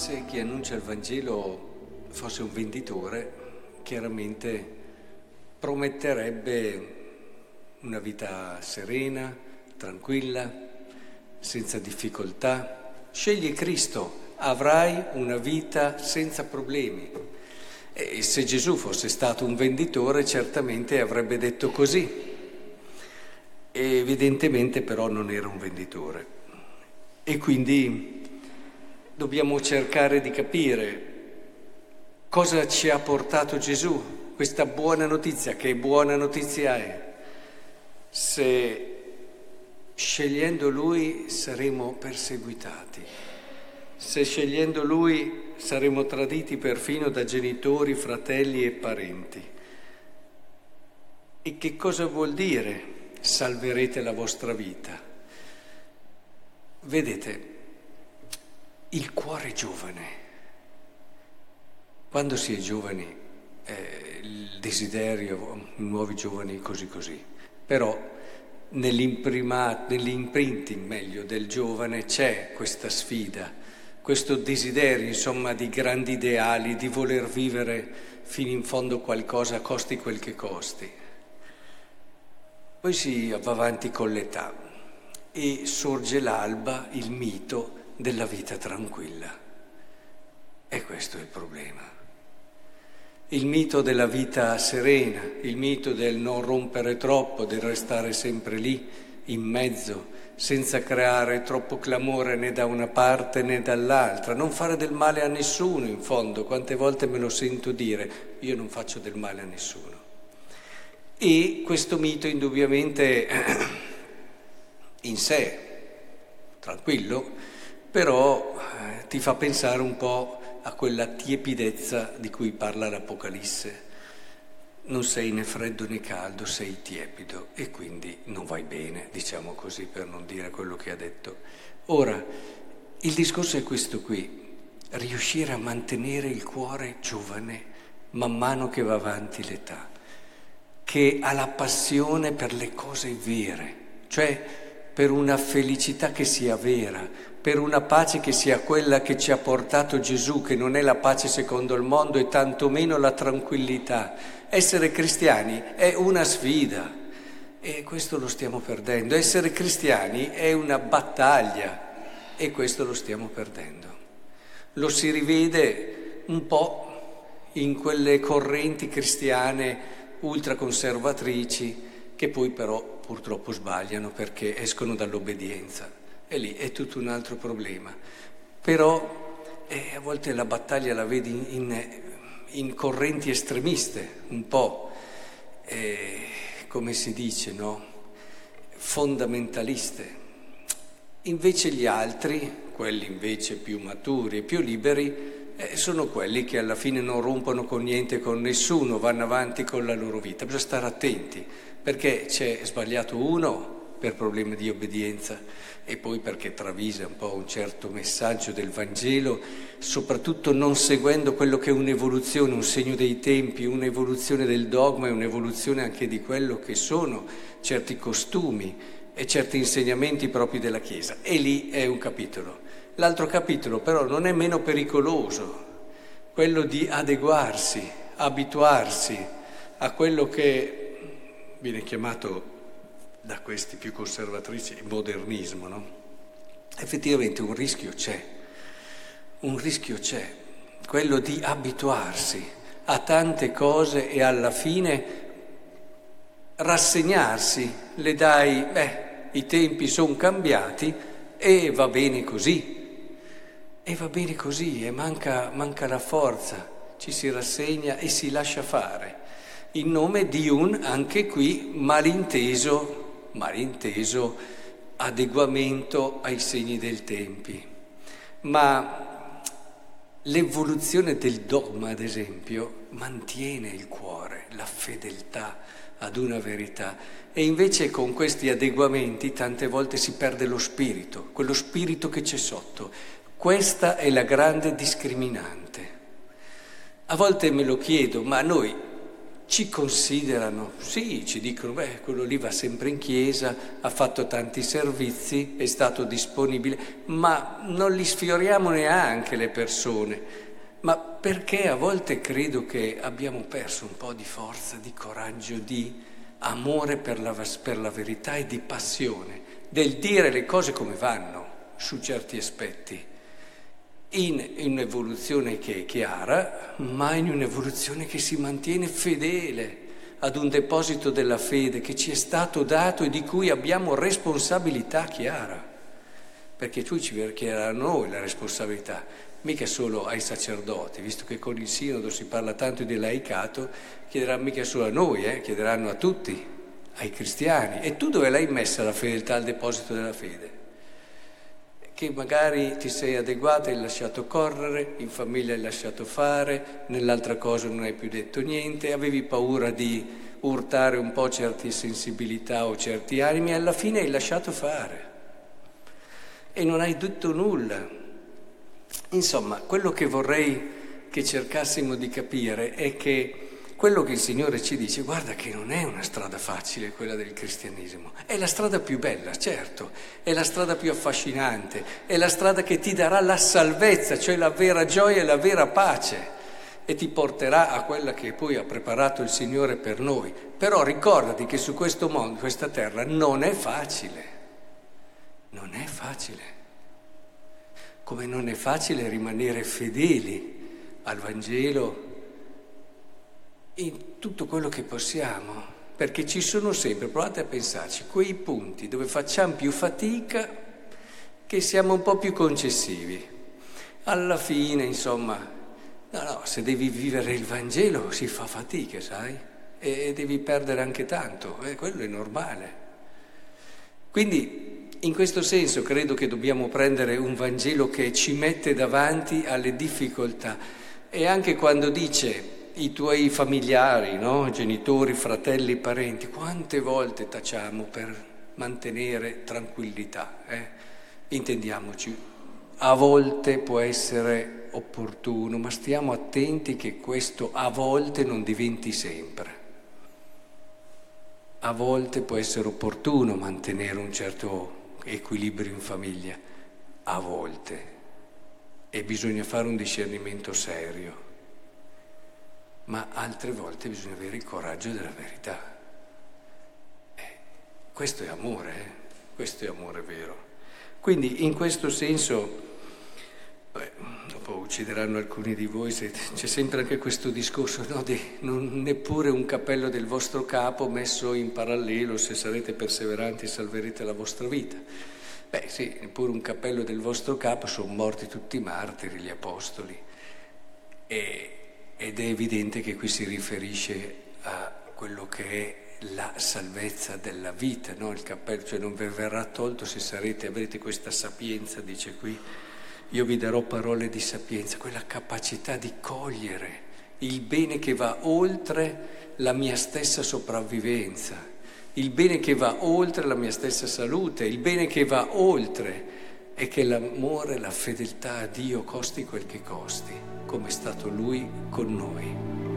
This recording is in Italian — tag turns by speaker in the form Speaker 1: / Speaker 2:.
Speaker 1: se chi annuncia il Vangelo fosse un venditore, chiaramente prometterebbe una vita serena, tranquilla, senza difficoltà. Scegli Cristo, avrai una vita senza problemi. E se Gesù fosse stato un venditore, certamente avrebbe detto così. Evidentemente però non era un venditore. E quindi dobbiamo cercare di capire cosa ci ha portato Gesù, questa buona notizia. Che buona notizia è? Se scegliendo Lui saremo perseguitati, se scegliendo Lui saremo traditi perfino da genitori, fratelli e parenti. E che cosa vuol dire salverete la vostra vita? Vedete, il cuore giovane, quando si è giovani, il desiderio, nuovi giovani così, però nell'imprinting meglio del giovane c'è questa sfida, questo desiderio insomma di grandi ideali, di voler vivere fino in fondo qualcosa, costi quel che costi. Poi si va avanti con l'età e sorge l'alba, il mito della vita tranquilla. E questo è il problema. Il mito della vita serena, il mito del non rompere troppo, del restare sempre lì, in mezzo, senza creare troppo clamore né da una parte né dall'altra, non fare del male a nessuno in fondo, quante volte me lo sento dire, io non faccio del male a nessuno. E questo mito indubbiamente in sé, tranquillo, però ti fa pensare un po' a quella tiepidezza di cui parla l'Apocalisse. Non sei né freddo né caldo, sei tiepido e quindi non vai bene, diciamo così, per non dire quello che ha detto. Ora, il discorso è questo qui, riuscire a mantenere il cuore giovane man mano che va avanti l'età, che ha la passione per le cose vere, cioè per una felicità che sia vera, per una pace che sia quella che ci ha portato Gesù, che non è la pace secondo il mondo e tantomeno la tranquillità. Essere cristiani è una sfida e questo lo stiamo perdendo. Essere cristiani è una battaglia e questo lo stiamo perdendo. Lo si rivede un po' in quelle correnti cristiane ultraconservatrici che poi però purtroppo sbagliano perché escono dall'obbedienza. E lì è tutto un altro problema. Però a volte la battaglia la vedi in correnti estremiste, un po', come si dice, no? Fondamentaliste. Invece gli altri, quelli invece più maturi e più liberi, sono quelli che alla fine non rompono con niente, con nessuno, vanno avanti con la loro vita. Bisogna stare attenti, perché c'è sbagliato uno per problemi di obbedienza e poi perché travisa un po' un certo messaggio del Vangelo, soprattutto non seguendo quello che è un'evoluzione, un segno dei tempi, un'evoluzione del dogma e un'evoluzione anche di quello che sono certi costumi e certi insegnamenti propri della Chiesa. E lì è un capitolo. L'altro capitolo però non è meno pericoloso, quello di adeguarsi, abituarsi a quello che viene chiamato da questi più conservatrici modernismo, no? Effettivamente un rischio c'è, quello di abituarsi a tante cose e alla fine rassegnarsi, le dai, i tempi sono cambiati e va bene così, e manca la forza, ci si rassegna e si lascia fare, in nome di un, anche qui, malinteso adeguamento ai segni del tempi. Ma l'evoluzione del dogma, ad esempio, mantiene il cuore, la fedeltà ad una verità e invece con questi adeguamenti tante volte si perde lo spirito, quello spirito che c'è sotto. Questa è la grande discriminante. A volte me lo chiedo, ma noi ci considerano, sì, ci dicono, beh, quello lì va sempre in chiesa, ha fatto tanti servizi, è stato disponibile, ma non li sfioriamo neanche le persone, ma perché a volte credo che abbiamo perso un po' di forza, di coraggio, di amore per la verità e di passione, del dire le cose come vanno su certi aspetti, in un'evoluzione che è chiara, ma in un'evoluzione che si mantiene fedele ad un deposito della fede che ci è stato dato e di cui abbiamo responsabilità chiara, perché tu ci chiederà a noi la responsabilità, mica solo ai sacerdoti, visto che con il sinodo si parla tanto di laicato, chiederanno mica solo a noi, chiederanno a tutti, ai cristiani. E tu dove l'hai messa la fedeltà al deposito della fede? Che magari ti sei adeguato, hai lasciato correre, in famiglia hai lasciato fare, nell'altra cosa non hai più detto niente, avevi paura di urtare un po' certe sensibilità o certi animi e alla fine hai lasciato fare e non hai detto nulla. Insomma, quello che vorrei che cercassimo di capire è che quello che il Signore ci dice, guarda che non è una strada facile quella del cristianesimo, è la strada più bella, certo, è la strada più affascinante, è la strada che ti darà la salvezza, cioè la vera gioia e la vera pace, e ti porterà a quella che poi ha preparato il Signore per noi. Però ricordati che su questo mondo, questa terra, non è facile, non è facile, come non è facile rimanere fedeli al Vangelo, in tutto quello che possiamo, perché ci sono sempre, provate a pensarci, quei punti dove facciamo più fatica che siamo un po' più concessivi. Alla fine, insomma, no, se devi vivere il Vangelo si fa fatica, sai? E devi perdere anche tanto, quello è normale. Quindi, in questo senso, credo che dobbiamo prendere un Vangelo che ci mette davanti alle difficoltà. E anche quando dice i tuoi familiari, no? Genitori, fratelli, parenti, quante volte tacciamo per mantenere tranquillità? Intendiamoci, a volte può essere opportuno, ma stiamo attenti che questo a volte non diventi sempre. A volte può essere opportuno mantenere un certo equilibrio in famiglia, a volte, e bisogna fare un discernimento serio. Ma altre volte bisogna avere il coraggio della verità. Questo è amore, questo è amore vero. Quindi in questo senso, dopo uccideranno alcuni di voi, c'è sempre anche questo discorso, no, di non neppure un cappello del vostro capo messo in parallelo, se sarete perseveranti salverete la vostra vita. Beh sì, neppure un cappello del vostro capo, sono morti tutti i martiri, gli apostoli. Ed è evidente che qui si riferisce a quello che è la salvezza della vita, no? Il cappello, cioè non vi verrà tolto se avrete questa sapienza, dice qui, io vi darò parole di sapienza, quella capacità di cogliere il bene che va oltre la mia stessa sopravvivenza, il bene che va oltre la mia stessa salute, il bene che va oltre e che l'amore, la fedeltà a Dio costi quel che costi, come è stato Lui con noi.